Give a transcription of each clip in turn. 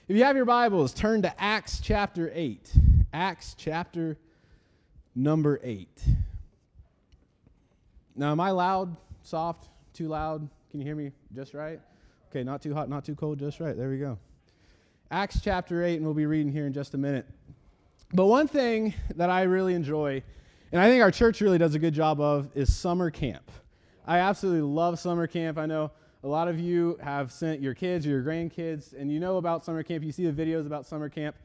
If you have your Bibles, turn to Acts chapter 8. Acts chapter number 8. Now, am I loud, soft, too loud? Can you hear me just right? Okay, not too hot, not too cold, just right. There we go. Acts chapter 8, and we'll be reading here in just a minute. But one thing that I really enjoy, and I think our church really does a good job of, is summer camp. I absolutely love summer camp. I know a lot of you have sent your kids or your grandkids, and you know about summer camp. You see the videos about summer camp.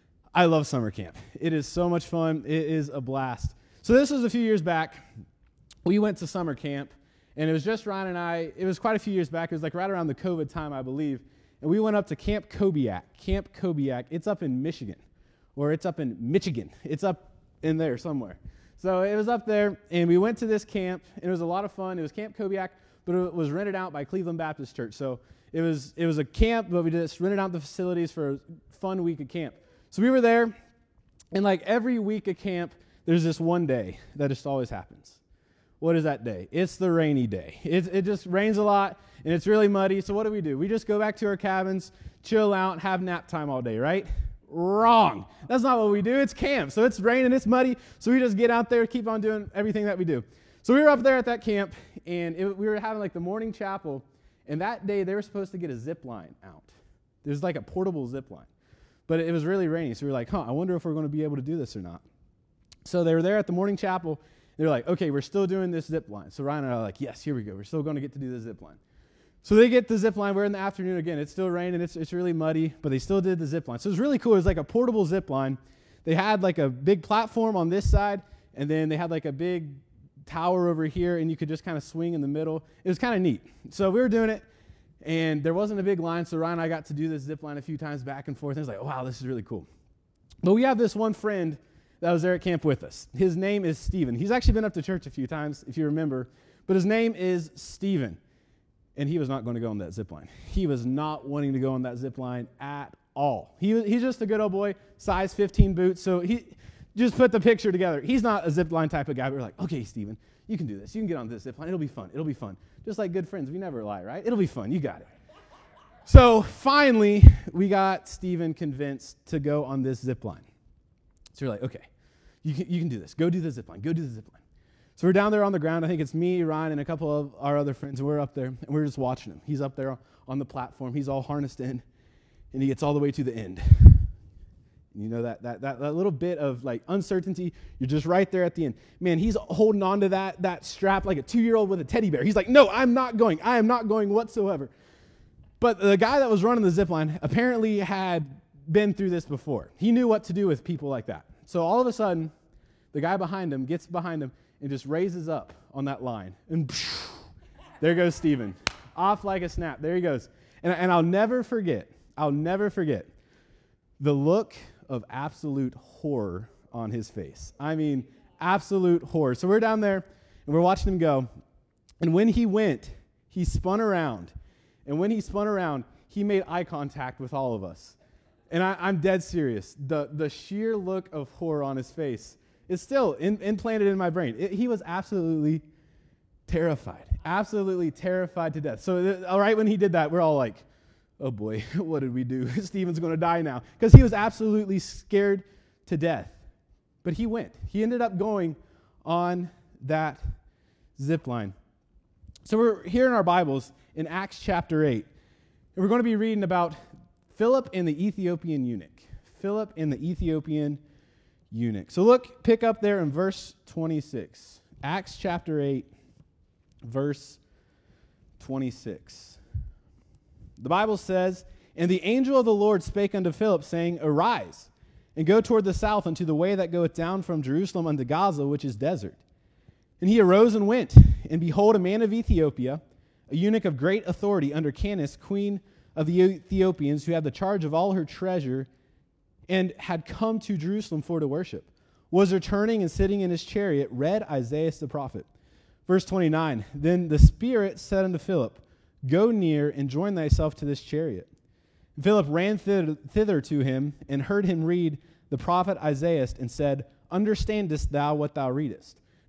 I love summer camp. It is so much fun. It is a blast. So this was a few years back. We went to summer camp, and it was just Ryan and I. It was quite a few years back. It was like right around the COVID time, I believe. And we went up to Camp Kobiak. Camp Kobiak. It's up in Michigan, or it's up in Michigan. It's up in there somewhere. So it was up there, and we went to this camp, and it was a lot of fun. It was Camp Kobiak, but it was rented out by Cleveland Baptist Church. So it was a camp, but we just rented out the facilities for a fun week of camp. So we were there, and like every week of camp, there's this one day that just always happens. What is that day? It's the rainy day. It just rains a lot, and it's really muddy. So what do? We just go back to our cabins, chill out, have nap time all day, right? Wrong. That's not what we do. It's camp. So it's raining, it's muddy, so we just get out there, keep on doing everything that we do. So we were up there at that camp, and we were having like the morning chapel, and that day they were supposed to get a zip line out. There's like a portable zip line. But it was really rainy, so we were like, I wonder if we're going to be able to do this or not. So they were there at the morning chapel. They were like, okay, we're still doing this zip line. So Ryan and I are like, yes, here we go. We're still going to get to do the zip line. So they get the zip line. We're in the afternoon again. It's still raining. It's really muddy, but they still did the zip line. So it was really cool. It was like a portable zip line. They had like a big platform on this side, and then they had like a big tower over here, and you could just kind of swing in the middle. It was kind of neat. So we were doing it, and there wasn't a big line, so Ryan and I got to do this zip line a few times back and forth. And it was like, wow, this is really cool. But we have this one friend that was there at camp with us. His name is Steven. He's actually been up to church a few times, if you remember, but his name is Steven, and he was not going to go on that zip line. He was not wanting to go on that zip line at all. He's just a good old boy, size 15 boots, so he just put the picture together. He's not a zip line type of guy. We're like, okay, Steven, you can do this. You can get on this zip line. It'll be fun. It'll be fun. Just like good friends, we never lie, right? It'll be fun. You got it. So finally, we got Steven convinced to go on this zip line. So we're like, okay, you can do this. Go do the zip line. Go do the zip line. So we're down there on the ground. I think it's me, Ryan, and a couple of our other friends, and we're up there, and we're just watching him. He's up there on the platform. He's all harnessed in, and he gets all the way to the end. You know, that little bit of like uncertainty, you're just right there at the end. Man, he's holding on to that strap like a 2-year-old with a teddy bear. He's like, no, I'm not going. I am not going whatsoever. But the guy that was running the zip line apparently had been through this before. He knew what to do with people like that. So all of a sudden, the guy behind him gets behind him and just raises up on that line. And there goes Steven. Off like a snap. There he goes. And I'll never forget the look of absolute horror on his face. I mean, absolute horror. So we're down there, and we're watching him go. And when he went, he spun around. And when he spun around, he made eye contact with all of us. And I'm dead serious. The sheer look of horror on his face is still implanted in my brain. He was absolutely terrified to death. So all right, when he did that, we're all like, oh boy, what did we do? Steven's going to die now. Because he was absolutely scared to death. But he went. He ended up going on that zip line. So we're here in our Bibles in Acts chapter 8. And we're going to be reading about Philip and the Ethiopian eunuch. Philip and the Ethiopian eunuch. So pick up there in verse 26. Acts chapter 8, verse 26. The Bible says, and the angel of the Lord spake unto Philip, saying, arise, and go toward the south unto the way that goeth down from Jerusalem unto Gaza, which is desert. And he arose and went, and behold, a man of Ethiopia, a eunuch of great authority under Candace, queen of the Ethiopians, who had the charge of all her treasure, and had come to Jerusalem for to worship, was returning and sitting in his chariot, read Isaiah the prophet. Verse 29, then the Spirit said unto Philip, go near and join thyself to this chariot. And Philip ran thither to him, and heard him read the prophet Isaiah, and said, understandest thou what thou readest?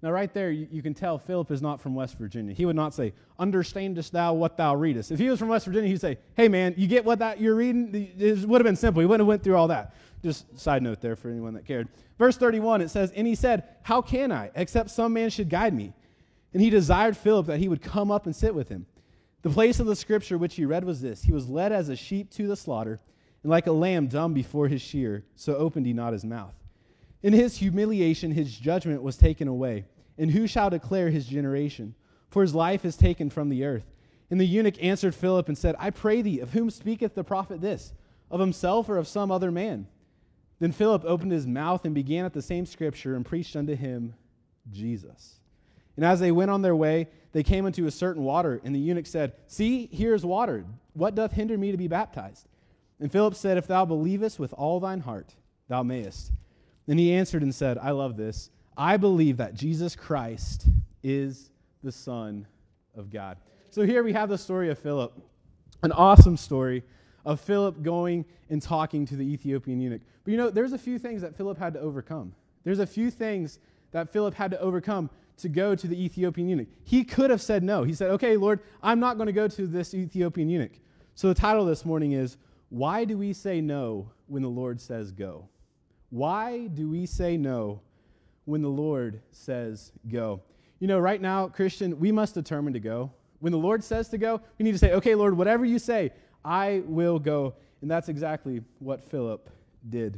Now, right there, you can tell Philip is not from West Virginia. He would not say, understandest thou what thou readest? If he was from West Virginia, he'd say, hey, man, you get what that you're reading? It would have been simple. He wouldn't have went through all that. Just side note there for anyone that cared. Verse 31, it says, and he said, how can I, except some man should guide me? And he desired Philip that he would come up and sit with him. The place of the scripture which he read was this: he was led as a sheep to the slaughter, and like a lamb dumb before his shearer, so opened he not his mouth. In his humiliation his judgment was taken away. And who shall declare his generation? For his life is taken from the earth. And the eunuch answered Philip and said, I pray thee, of whom speaketh the prophet this? Of himself or of some other man? Then Philip opened his mouth and began at the same scripture and preached unto him Jesus. And as they went on their way, they came unto a certain water, and the eunuch said, see, here is water. What doth hinder me to be baptized? And Philip said, if thou believest with all thine heart, thou mayest. Then he answered and said, I love this, I believe that Jesus Christ is the Son of God. So here we have the story of Philip, an awesome story of Philip going and talking to the Ethiopian eunuch. But there's a few things that Philip had to overcome. There's a few things that Philip had to overcome to go to the Ethiopian eunuch. He could have said no. He said, okay, Lord, I'm not going to go to this Ethiopian eunuch. So the title this morning is, why do we say no when the Lord says go? Why do we say no when the Lord says go? Right now, Christian, we must determine to go. When the Lord says to go, we need to say, okay, Lord, whatever you say, I will go. And that's exactly what Philip did.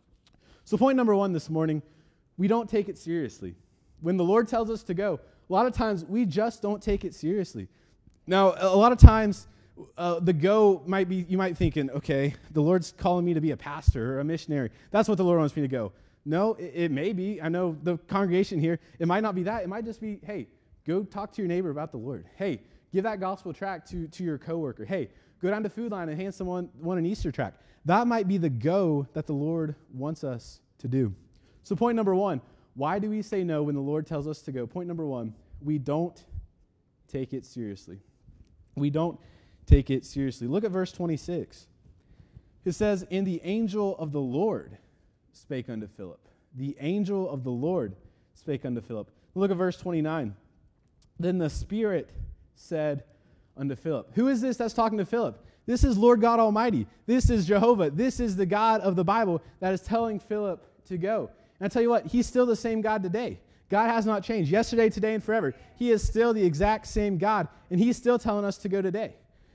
So point number one this morning, we don't take it seriously. When the Lord tells us to go, a lot of times we just don't take it seriously. Now, a lot of times the go might be, you might thinking, okay, the Lord's calling me to be a pastor or a missionary. That's what the Lord wants me to go. No, it may be. I know the congregation here, it might not be that. It might just be, hey, go talk to your neighbor about the Lord. Hey, give that gospel tract to your coworker. Hey, go down to Food Line and hand someone an Easter tract. That might be the go that the Lord wants us to do. So point number one, why do we say no when the Lord tells us to go? Point number one, we don't take it seriously. We don't take it seriously. Look at verse 26. It says, and the angel of the Lord spake unto Philip. The angel of the Lord spake unto Philip. Look at verse 29. Then the Spirit said unto Philip. Who is this that's talking to Philip? This is Lord God Almighty. This is Jehovah. This is the God of the Bible that is telling Philip to go. And I tell you what, he's still the same God today. God has not changed. Yesterday, today, and forever. He is still the exact same God, and he's still telling us to go today.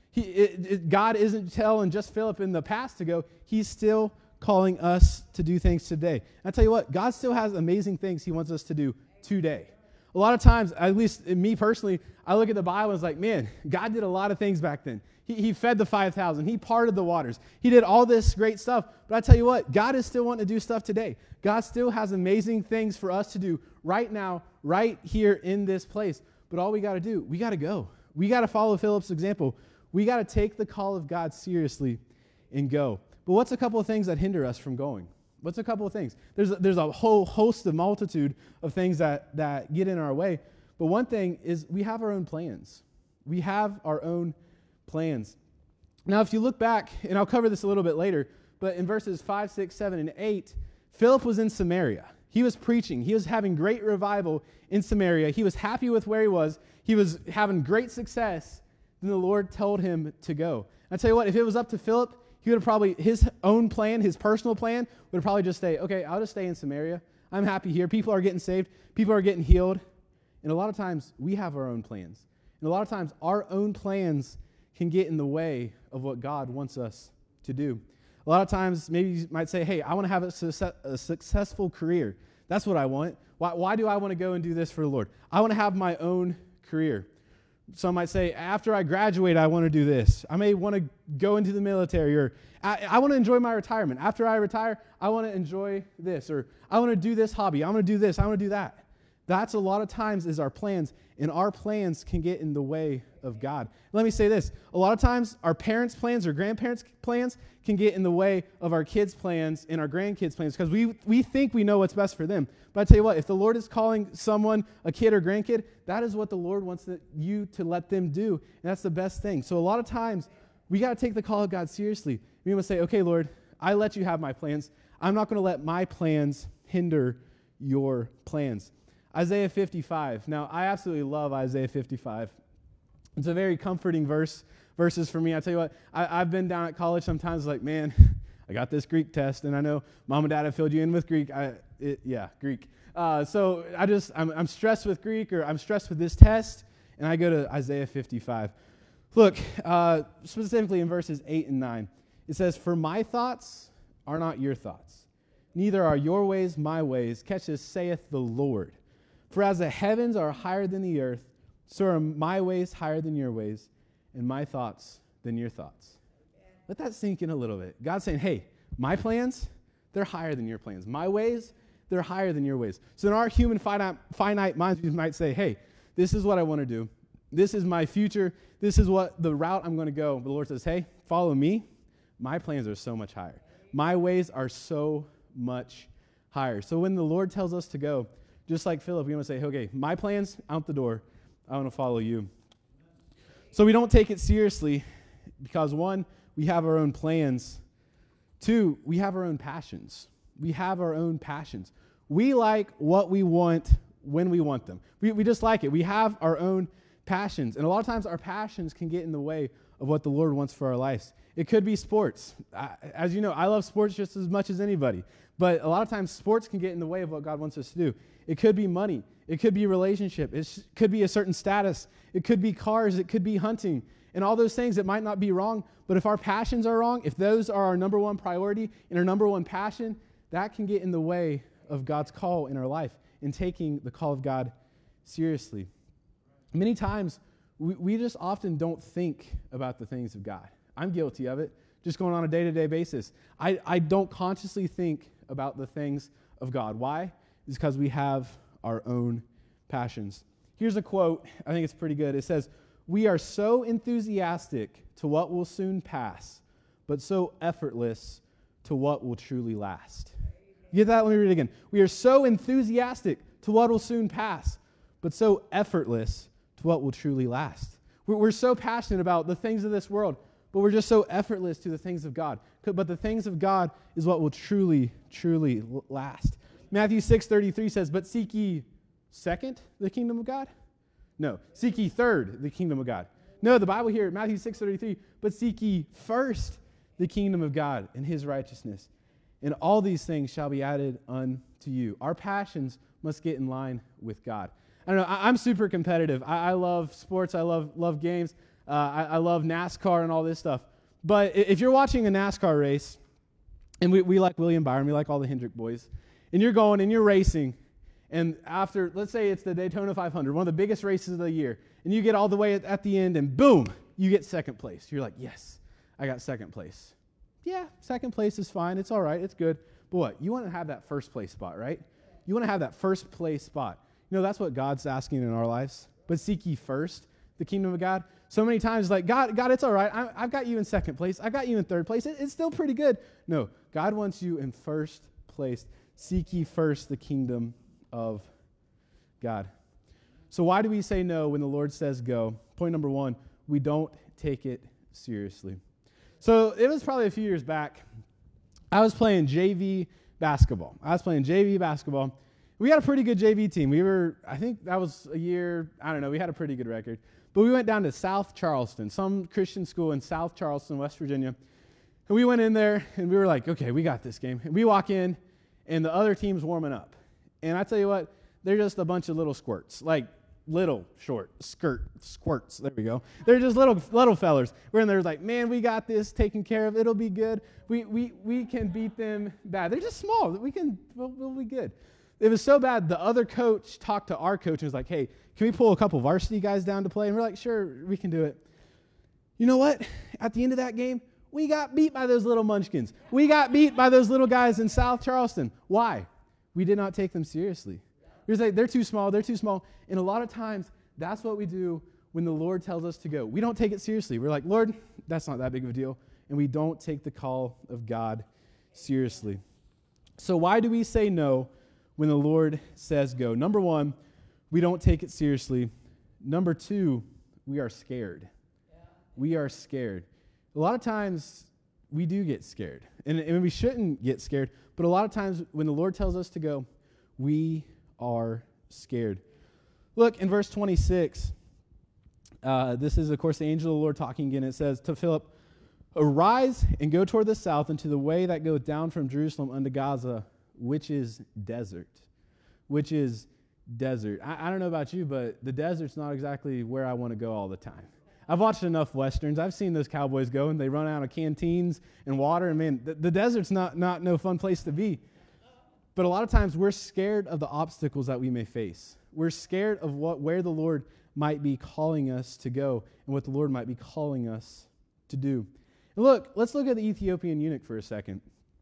God isn't telling just Philip in the past to go. He's still calling us to do things today. And I tell you what, God still has amazing things he wants us to do today. A lot of times, at least me personally, I look at the Bible and it's like, man, God did a lot of things back then. He fed the 5,000. He parted the waters. He did all this great stuff. But I tell you what, God is still wanting to do stuff today. God still has amazing things for us to do right now, right here in this place. But all we got to do, we got to go. We got to follow Philip's example. We got to take the call of God seriously and go. But what's a couple of things that hinder us from going? What's a couple of things? There's a whole host of multitude of things that get in our way. But one thing is we have our own plans. We have our own plans. Now, if you look back, and I'll cover this a little bit later, but in verses 5, 6, 7, and 8, Philip was in Samaria. He was preaching. He was having great revival in Samaria. He was happy with where he was. He was having great success. Then the Lord told him to go. I tell you what, if it was up to Philip, he would have probably, his own plan, his personal plan, would probably just say, okay, I'll just stay in Samaria. I'm happy here. People are getting saved. People are getting healed. And a lot of times, we have our own plans. And a lot of times, our own plans can get in the way of what God wants us to do. A lot of times, maybe you might say, hey, I want to have a successful career. That's what I want. Why do I want to go and do this for the Lord? I want to have my own career. Some might say, after I graduate, I want to do this. I may want to go into the military, or I want to enjoy my retirement. After I retire, I want to enjoy this, or I want to do this hobby. I want to do this. I want to do that. That's a lot of times is our plans, and our plans can get in the way of God. Let me say this. A lot of times, our parents' plans or grandparents' plans can get in the way of our kids' plans and our grandkids' plans because we think we know what's best for them. But I tell you what, if the Lord is calling someone, a kid or grandkid, that is what the Lord wants you to let them do, and that's the best thing. So a lot of times, we got to take the call of God seriously. We must say, okay, Lord, I let you have my plans. I'm not going to let my plans hinder your plans. Isaiah 55. Now, I absolutely love Isaiah 55. It's a very comforting verses for me. I tell you what, I've been down at college sometimes like, man, I got this Greek test, and I know Mom and Dad have filled you in with Greek. Greek. So I'm stressed with Greek, or I'm stressed with this test, and I go to Isaiah 55. Look, specifically in verses 8 and 9, it says, "For my thoughts are not your thoughts, neither are your ways my ways. Catch this, saith the Lord. For as the heavens are higher than the earth, so are my ways higher than your ways, and my thoughts than your thoughts." Let that sink in a little bit. God's saying, hey, my plans, they're higher than your plans. My ways, they're higher than your ways. So in our human finite minds, we might say, hey, this is what I want to do. This is my future. This is what the route I'm going to go. But the Lord says, hey, follow me. My plans are so much higher. My ways are so much higher. So when the Lord tells us to go, just like Philip, we want to say, okay, my plans, out the door. I want to follow you. So we don't take it seriously because, one, we have our own plans. Two, we have our own passions. We have our own passions. We like what we want when we want them. We just like it. We have our own passions. And a lot of times our passions can get in the way of what the Lord wants for our lives. It could be sports. As you know, I love sports just as much as anybody. But a lot of times sports can get in the way of what God wants us to do. It could be money. It could be relationship. It could be a certain status. It could be cars. It could be hunting. And all those things, it might not be wrong. But if our passions are wrong, if those are our number one priority and our number one passion, that can get in the way of God's call in our life and taking the call of God seriously. Many times, we just often don't think about the things of God. I'm guilty of it, just going on a day-to-day basis. I don't consciously think about the things of God. Why? It's because we have our own passions. Here's a quote. I think it's pretty good. It says, "We are so enthusiastic to what will soon pass, but so effortless to what will truly last." You get that? Let me read it again. "We are so enthusiastic to what will soon pass, but so effortless to what will truly last." We're so passionate about the things of this world, but we're just so effortless to the things of God. But the things of God is what will truly, truly last. Matthew 6:33 says, "But seek ye second the kingdom of God?" No, seek ye third the kingdom of God. No, the Bible here, Matthew 6:33, "But seek ye first the kingdom of God and his righteousness, and all these things shall be added unto you." Our passions must get in line with God. I don't know, I'm super competitive. I love sports. I love games. I love NASCAR and all this stuff. But if you're watching a NASCAR race, and we like William Byron, we like all the Hendrick boys, and you're going and you're racing, and after, let's say it's the Daytona 500, one of the biggest races of the year, and you get all the way at the end, and boom, you get second place. You're like, yes, I got second place. Yeah, second place is fine. It's all right. It's good. But what? You want to have that first place spot, right? You want to have that first place spot. You know, that's what God's asking in our lives. But seek ye first the kingdom of God. So many times, like, God, it's all right. I've got you in second place. I've got you in third place. It's still pretty good. No, God wants you in first place. Seek ye first the kingdom of God. So why do we say no when the Lord says go? Point number one, we don't take it seriously. So it was probably a few years back. I was playing JV basketball. We had a pretty good JV team. I think that was a year, I don't know, we had a pretty good record. But we went down to South Charleston, some Christian school in South Charleston, West Virginia. And we went in there, and we were like, okay, we got this game. And we walk in, and the other team's warming up. And I tell you what, they're just a bunch of little squirts, like little short squirts. There we go. They're just little fellers. We're in there like, man, we got this taken care of. It'll be good. We can beat them bad. They're just small. We'll be good. It was so bad, the other coach talked to our coach and was like, hey, can we pull a couple varsity guys down to play? And we're like, sure, we can do it. You know what? At the end of that game, we got beat by those little munchkins. We got beat by those little guys in South Charleston. Why? We did not take them seriously. We were like, they're too small. And a lot of times, that's what we do when the Lord tells us to go. We don't take it seriously. We're like, Lord, that's not that big of a deal. And we don't take the call of God seriously. So why do we say no when the Lord says go? Number one, we don't take it seriously. Number two, we are scared. We are scared. A lot of times, we do get scared. And we shouldn't get scared. But a lot of times, when the Lord tells us to go, we are scared. Look, in verse 26, this is, of course, the angel of the Lord talking again. It says to Philip, arise and go toward the south into the way that goeth down from Jerusalem unto Gaza, which is desert. Which is desert. I don't know about you, but the desert's not exactly where I want to go all the time. I've watched enough Westerns. I've seen those cowboys go, and they run out of canteens and water, and man, the desert's not no fun place to be. But a lot of times we're scared of the obstacles that we may face. We're scared of where the Lord might be calling us to go and what the Lord might be calling us to do. And look, let's look at the Ethiopian eunuch for a second.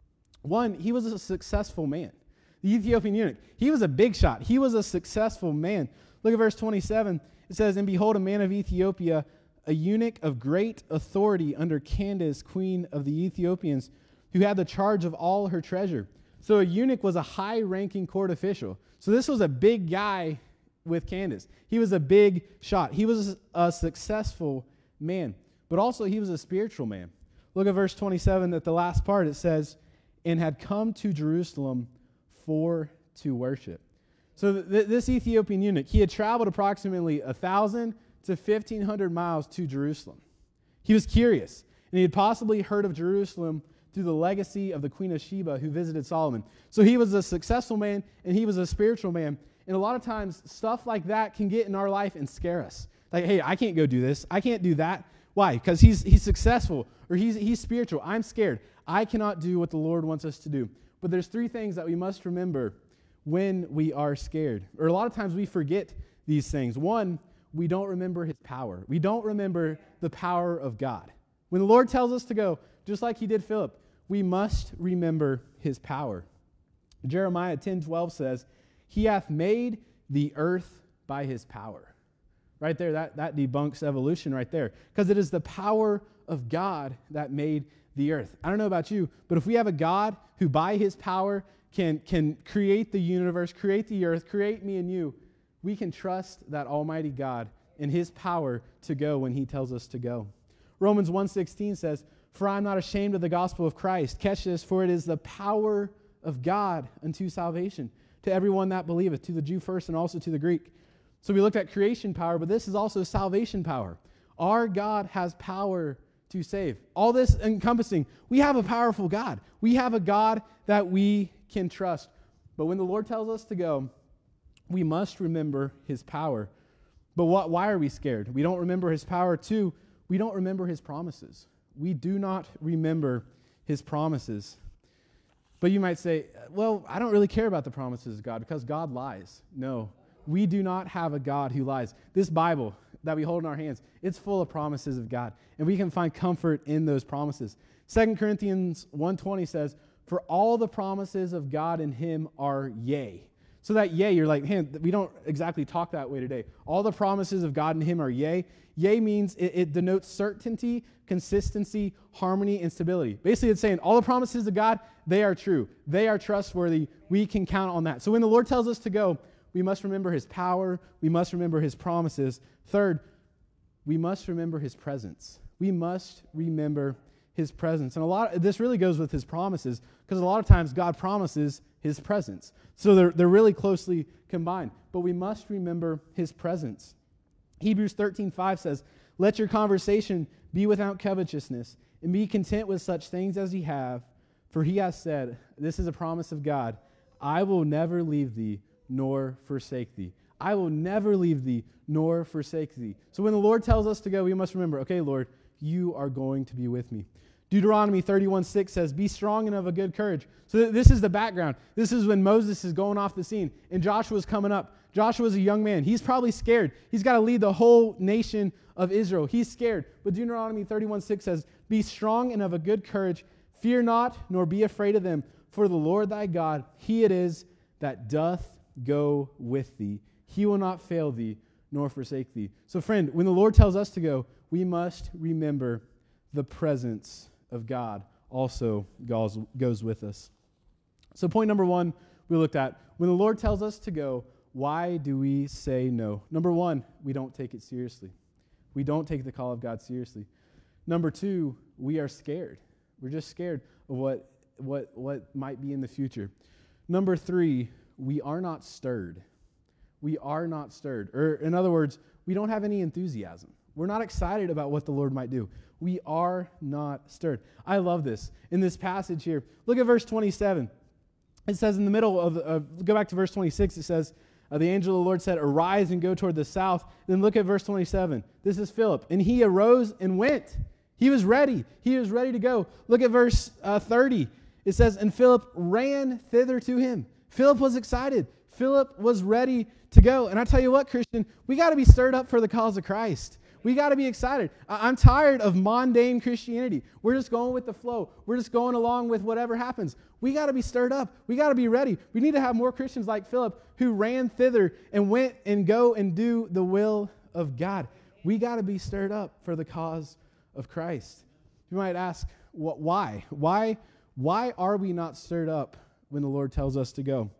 One, he was a successful man. The Ethiopian eunuch, he was a big shot. He was a successful man. Look at verse 27. It says, and behold, a man of Ethiopia, a eunuch of great authority under Candace, queen of the Ethiopians, who had the charge of all her treasure. So a eunuch was a high-ranking court official. So this was a big guy with Candace. He was a big shot. He was a successful man, but also he was a spiritual man. Look at verse 27 at the last part. It says, and had come to Jerusalem for to worship. So this Ethiopian eunuch, he had traveled approximately 1,000 to 1,500 miles to Jerusalem. He was curious, and he had possibly heard of Jerusalem through the legacy of the Queen of Sheba who visited Solomon. So he was a successful man, and he was a spiritual man. And a lot of times, stuff like that can get in our life and scare us. Like, hey, I can't go do this. I can't do that. Why? Because he's successful, or he's spiritual. I'm scared. I cannot do what the Lord wants us to do. But there's three things that we must remember when we are scared. Or a lot of times we forget these things. One, we don't remember his power. We don't remember the power of God. When the Lord tells us to go, just like he did Philip, we must remember his power. Jeremiah 10:12 says, he hath made the earth by his power. Right there, that debunks evolution right there. Because it is the power of God that made the earth. I don't know about you, but if we have a God who by his power can create the universe, create the earth, create me and you, we can trust that almighty God and his power to go when he tells us to go. Romans 1:16 says, for I am not ashamed of the gospel of Christ. Catch this, for it is the power of God unto salvation, to everyone that believeth, to the Jew first and also to the Greek. So we looked at creation power, but this is also salvation power. Our God has power to save. All this encompassing, we have a powerful God. We have a God that we can trust. But when the Lord tells us to go, we must remember his power. But why are we scared? We don't remember his power. Two, we don't remember his promises. We do not remember his promises. But you might say, well, I don't really care about the promises of God because God lies. No, we do not have a God who lies. This Bible that we hold in our hands, it's full of promises of God, and we can find comfort in those promises. 2 Corinthians 1:20 says, for all the promises of God in him are yea. So that yea, you're like, man, we don't exactly talk that way today. All the promises of God in him are yea. Yea means it denotes certainty, consistency, harmony, and stability. Basically, it's saying all the promises of God, they are true. They are trustworthy. We can count on that. So when the Lord tells us to go, we must remember his power. We must remember his promises. Third, we must remember his presence. We must remember his presence. And this really goes with his promises, because a lot of times God promises his presence. So they're really closely combined. But we must remember his presence. Hebrews 13:5 says, let your conversation be without covetousness, and be content with such things as ye have, for he has said, this is a promise of God, I will never leave thee nor forsake thee. I will never leave thee nor forsake thee. So when the Lord tells us to go, we must remember, okay, Lord, you are going to be with me. Deuteronomy 31:6 says, be strong and of a good courage. So this is the background. This is when Moses is going off the scene and Joshua's coming up. Joshua's a young man. He's probably scared. He's got to lead the whole nation of Israel. He's scared. But Deuteronomy 31:6 says, be strong and of a good courage. Fear not, nor be afraid of them. For the Lord thy God, he it is that doth go with thee. He will not fail thee, nor forsake thee. So friend, when the Lord tells us to go, we must remember the presence of God also goes with us. So point number one we looked at, when the Lord tells us to go, why do we say no? Number one, we don't take it seriously. We don't take the call of God seriously. Number two, we are scared. We're just scared of what might be in the future. Number three, we are not stirred. we are not stirred. Or in other words, we don't have any enthusiasm. We're not excited about what the Lord might do. We are not stirred. I love this. In this passage here, look at verse 27. It says in the middle of go back to verse 26, it says, the angel of the Lord said, arise and go toward the south. Then look at verse 27. This is Philip. And he arose and went. He was ready. He was ready to go. Look at verse 30. It says, and Philip ran thither to him. Philip was excited. Philip was ready to go. And I tell you what, Christian, we got to be stirred up for the cause of Christ. We got to be excited. I'm tired of mundane Christianity. We're just going with the flow. We're just going along with whatever happens. We got to be stirred up. We got to be ready. We need to have more Christians like Philip who ran thither and went and go and do the will of God. We got to be stirred up for the cause of Christ. You might ask, why? Why are we not stirred up when the Lord tells us to go?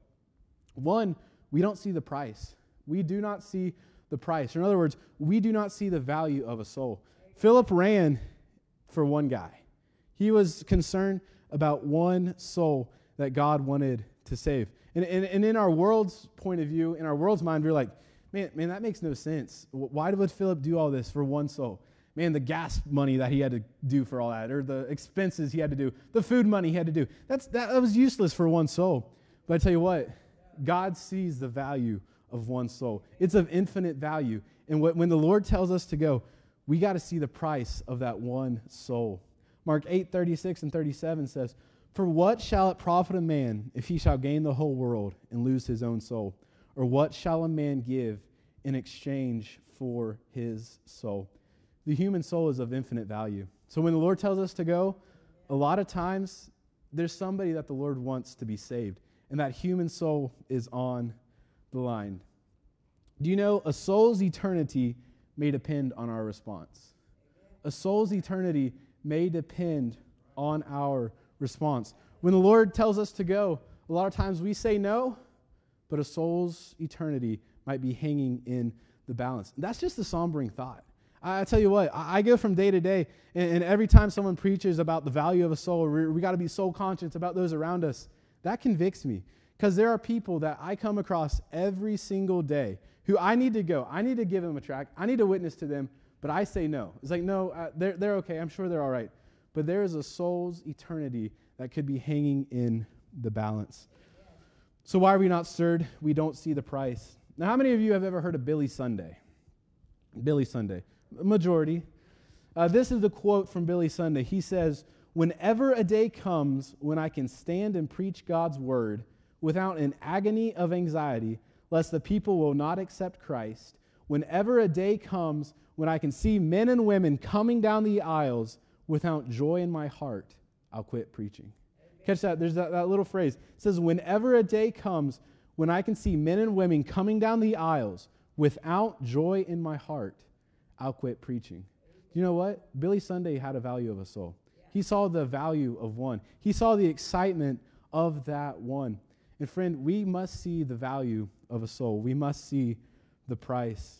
One, we don't see the price. We do not see the price. In other words, we do not see the value of a soul. Philip ran for one guy. He was concerned about one soul that God wanted to save. And in our world's point of view, in our world's mind, we're like, man, that makes no sense. Why would Philip do all this for one soul? Man, the gas money that he had to do for all that, or the expenses he had to do, the food money he had to do, that was useless for one soul. But I tell you what, God sees the value of one soul. It's of infinite value. And when the Lord tells us to go, we got to see the price of that one soul. Mark 8:36 and 37 says, for what shall it profit a man if he shall gain the whole world and lose his own soul? Or what shall a man give in exchange for his soul? The human soul is of infinite value. So when the Lord tells us to go, a lot of times there's somebody that the Lord wants to be saved. And that human soul is on the line. Do you know a soul's eternity may depend on our response? A soul's eternity may depend on our response. When the Lord tells us to go, a lot of times we say no, but a soul's eternity might be hanging in the balance. That's just a sombering thought. I tell you what, I go from day to day, and every time someone preaches about the value of a soul, we got to be soul conscious about those around us, that convicts me. Because there are people that I come across every single day who I need to go. I need to give them a tract. I need to witness to them, but I say no. It's like, no, they're okay. I'm sure they're all right. But there is a soul's eternity that could be hanging in the balance. So why are we not stirred? We don't see the price. Now, how many of you have ever heard of Billy Sunday? Billy Sunday. A majority. This is the quote from Billy Sunday. He says, whenever a day comes when I can stand and preach God's word without an agony of anxiety, lest the people will not accept Christ, whenever a day comes when I can see men and women coming down the aisles without joy in my heart, I'll quit preaching. Catch that. There's that little phrase. It says, whenever a day comes when I can see men and women coming down the aisles without joy in my heart, I'll quit preaching. You know what? Billy Sunday had a value of a soul. He saw the value of one. He saw the excitement of that one. And friend, we must see the value of a soul. We must see the price.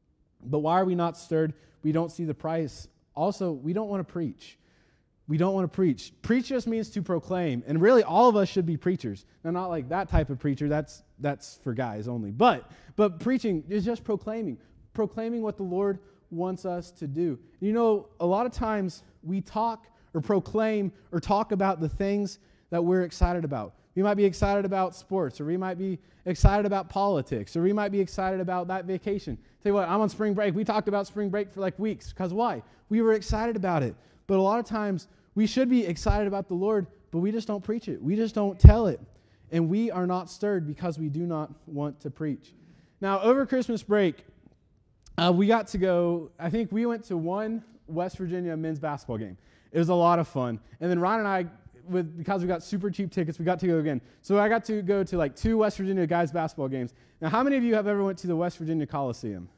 But why are we not stirred? We don't see the price. Also, we don't want to preach. We don't want to preach. Preach just means to proclaim. And really, all of us should be preachers. Now, not like that type of preacher. That's for guys only. But preaching is just proclaiming. Proclaiming what the Lord wants us to do. You know, a lot of times we talk or proclaim or talk about the things that we're excited about. We might be excited about sports, or we might be excited about politics, or we might be excited about that vacation. Tell you what, I'm on spring break. We talked about spring break for like weeks. Because why? We were excited about it. But a lot of times we should be excited about the Lord, but we just don't preach it. We just don't tell it. And we are not stirred because we do not want to preach. Now, over Christmas break, we got to go, I think we went to one West Virginia men's basketball game. It was a lot of fun. And then Ron and I, because we got super cheap tickets, we got to go again. So I got to go to like 2 West Virginia guys basketball games. Now, how many of you have ever went to the West Virginia Coliseum?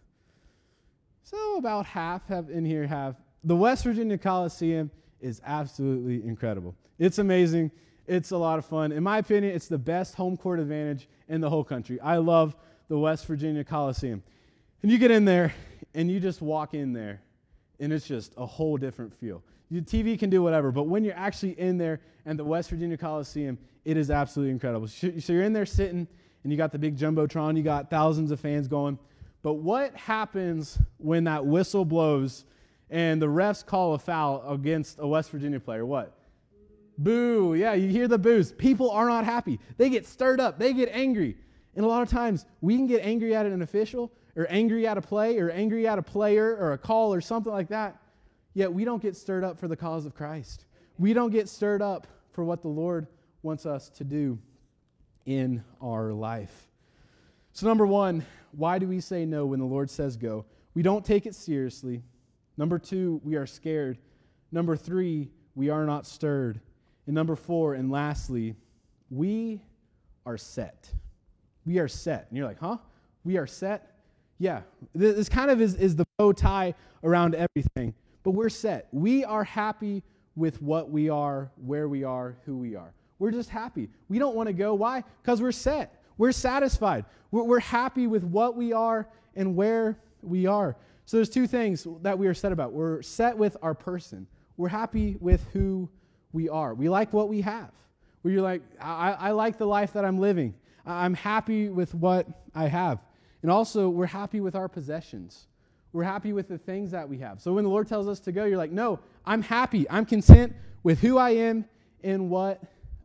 So about half have. The West Virginia Coliseum is absolutely incredible. It's amazing. It's a lot of fun. In my opinion, it's the best home court advantage in the whole country. I love the West Virginia Coliseum. And you get in there, and you just walk in there, and it's just a whole different feel. Your TV can do whatever, but when you're actually in there and the West Virginia Coliseum, it is absolutely incredible. So you're in there sitting, and you got the big Jumbotron, you got thousands of fans going. But what happens when that whistle blows and the refs call a foul against a West Virginia player? What? Boo. Yeah, you hear the boos. People are not happy. They get stirred up. They get angry. And a lot of times we can get angry at an official or angry at a play or angry at a player or a call or something like that, yet we don't get stirred up for the cause of Christ. We don't get stirred up for what the Lord wants us to do in our life. So number one, why do we say no when the Lord says go? We don't take it seriously. Number two, we are scared. Number three, we are not stirred. And number four, and lastly, we are set. We are set. And you're like, huh? We are set? Yeah, this kind of is the bow tie around everything. But we're set. We are happy with what we are, where we are, who we are. We're just happy. We don't want to go. Why? Because we're set. We're satisfied. We're happy with what we are and where we are. So there's two things that we are set about. We're set with our person. We're happy with who we are. We like what we have. Where you're like, I like the life that I'm living. I'm happy with what I have. And also, we're happy with our possessions. We're happy with the things that we have. So when the Lord tells us to go, you're like, no, I'm happy. I'm content with who I am and what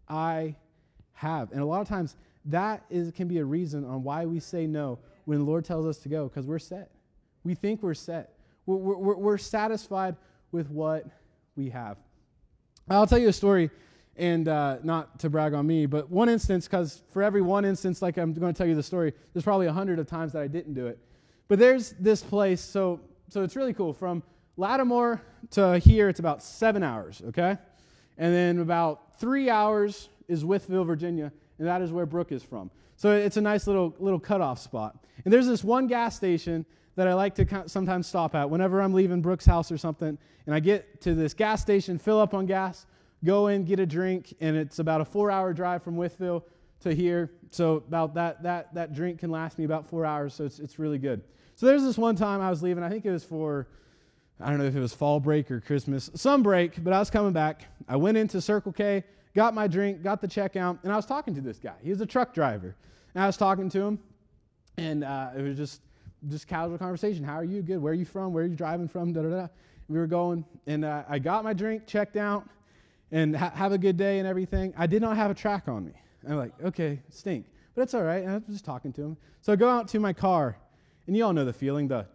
I have. And a lot of times, that can be a reason on why we say no when the Lord tells us to go, because we're set. We think we're set. We're satisfied with what we have. I'll tell you a story, and not to brag on me, but one instance, because for every one instance, like I'm going to tell you the story, there's probably 100 of times that I didn't do it. But there's this place, so it's really cool. From Lattimore to here, it's about 7 hours, okay? And then about 3 hours is Wytheville, Virginia, and that is where Brooke is from. So it's a nice little cutoff spot. And there's this one gas station that I like to sometimes stop at whenever I'm leaving Brooke's house or something, and I get to this gas station, fill up on gas, go in, get a drink, and it's about a 4-hour drive from Wytheville to here. So about that drink can last me about 4 hours, so it's really good. So there's this one time I was leaving. I think it was for, I don't know if it was fall break or Christmas, some break, but I was coming back. I went into Circle K, got my drink, got the check out, and I was talking to this guy. He was a truck driver. And I was talking to him, and it was just casual conversation. How are you? Good. Where are you from? Where are you driving from? Da-da-da. We were going, and I got my drink, checked out, and have a good day and everything. I did not have a track on me. I'm like, okay, stink. But it's all right. And I was just talking to him. So I go out to my car, and you all know the feeling, the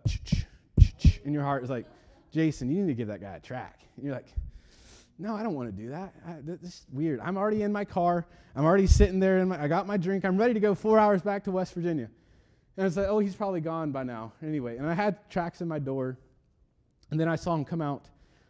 in your heart is like, Jason, you need to give that guy a track. And you're like, no, I don't want to do that. This is weird. I'm already in my car. I'm already sitting there. I got my drink. I'm ready to go 4 hours back to West Virginia. And it's like, oh, he's probably gone by now. Anyway, and I had tracks in my door. And then I saw him come out,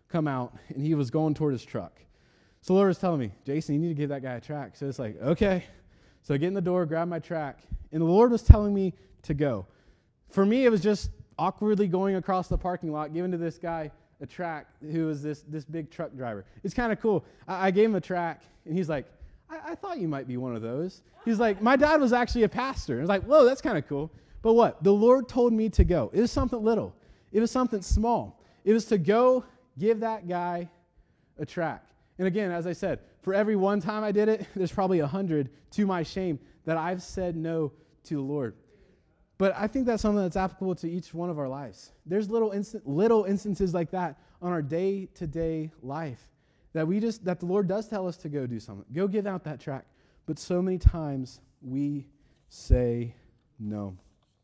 and he was going toward his truck. So the Lord was telling me, Jason, you need to give that guy a track. So it's like, okay. So I get in the door, grab my track, and the Lord was telling me to go. For me, it was just awkwardly going across the parking lot, giving to this guy a track who was this big truck driver. It's kind of cool. I gave him a track, and he's like, I thought you might be one of those. He's like, my dad was actually a pastor. I was like, whoa, that's kind of cool. But what? The Lord told me to go. It was something little. It was something small. It was to go give that guy a track. And again, as I said, for every one time I did it, there's probably 100 to my shame that I've said no to the Lord. But I think that's something that's applicable to each one of our lives. There's little instances like that on our day-to-day life that the Lord does tell us to go do something. Go give out that track. But so many times we say no.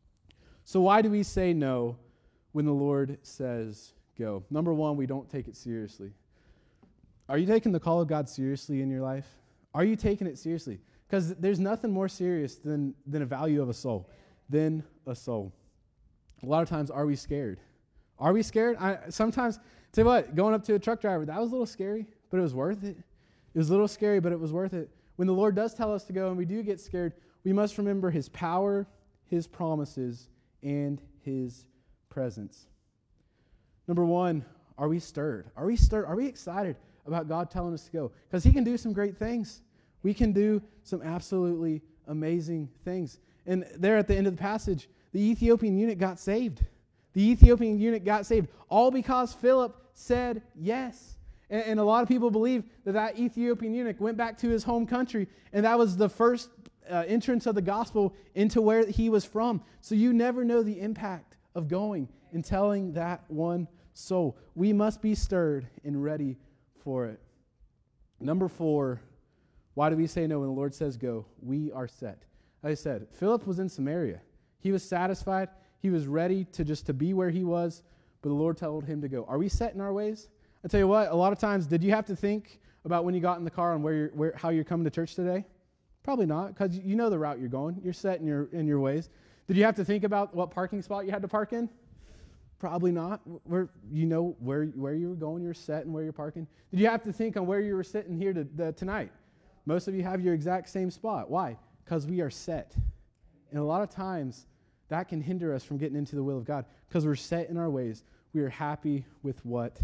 So why do we say no when the Lord says go? Number one, we don't take it seriously. Are you taking the call of God seriously in your life? Are you taking it seriously? Because there's nothing more serious than a value of a soul. Than a soul. A lot of times, are we scared? Are we scared? Sometimes, tell you what, going up to a truck driver, that was a little scary, but it was worth it. It was a little scary, but it was worth it. When the Lord does tell us to go and we do get scared, we must remember His power, His promises, and His presence. Number one, are we stirred? Are we stirred? Are we excited about God telling us to go? Because He can do some great things. We can do some absolutely amazing things. And there at the end of the passage, the Ethiopian eunuch got saved. The Ethiopian eunuch got saved, all because Philip said yes. And a lot of people believe that Ethiopian eunuch went back to his home country, and that was the first entrance of the gospel into where he was from. So you never know the impact of going and telling that one soul. We must be stirred and ready for it. Number 4, why do we say no when the Lord says go? We are set. As I said, Philip was in Samaria. He was satisfied. He was ready to be where he was, but the Lord told him to go. Are we set in our ways? I tell you what, a lot of times, did you have to think about when you got in the car and how you're coming to church today? Probably not, because you know the route you're going. You're set in your ways. Did you have to think about what parking spot you had to park in? Probably not. You know where you were going. You're set and where you're parking. Did you have to think on where you were sitting here tonight? Most of you have your exact same spot. Why? Because we are set. And a lot of times, that can hinder us from getting into the will of God because we're set in our ways. We are happy with what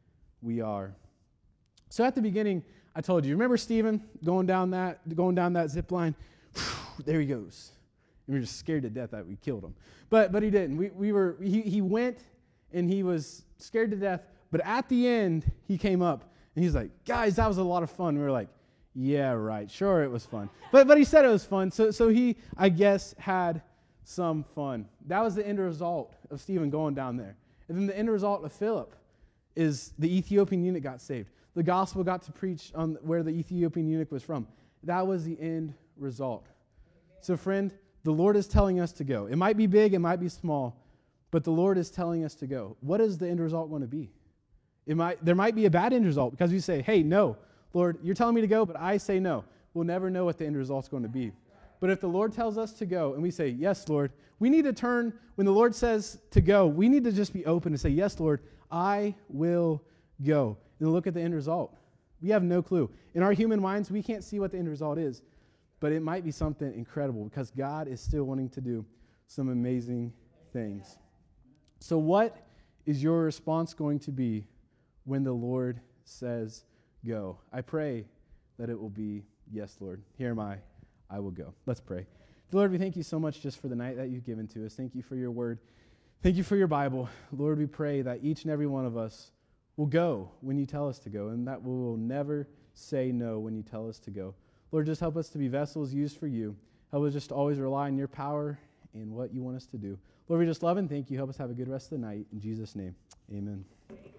we are. So at the beginning, I told you, remember Stephen going down that zip line? There he goes. And we were just scared to death that we killed him. But he didn't. He went and he was scared to death. But at the end, he came up and he's like, guys, that was a lot of fun. We were like, yeah, right. Sure, it was fun. But he said it was fun. So he, I guess, had some fun. That was the end result of Stephen going down there. And then the end result of Philip is the Ethiopian eunuch got saved. The gospel got to preach on where the Ethiopian eunuch was from. That was the end result. So friend, the Lord is telling us to go. It might be big, it might be small, but the Lord is telling us to go. What is the end result going to be? There might be a bad end result because we say, hey, no, Lord, you're telling me to go, but I say no. We'll never know what the end result's going to be. But if the Lord tells us to go and we say, yes, Lord, we need to turn, when the Lord says to go, we need to just be open and say, yes, Lord, I will go. And look at the end result. We have no clue. In our human minds, we can't see what the end result is, but it might be something incredible because God is still wanting to do some amazing things. So what is your response going to be when the Lord says go? I pray that it will be, yes, Lord, here am I will go. Let's pray. Lord, we thank you so much just for the night that you've given to us. Thank you for your word. Thank you for your Bible. Lord, we pray that each and every one of us will go when you tell us to go, and that we will never say no when you tell us to go. Lord, just help us to be vessels used for you. Help us just to always rely on your power and what you want us to do. Lord, we just love and thank you. Help us have a good rest of the night. In Jesus' name, amen.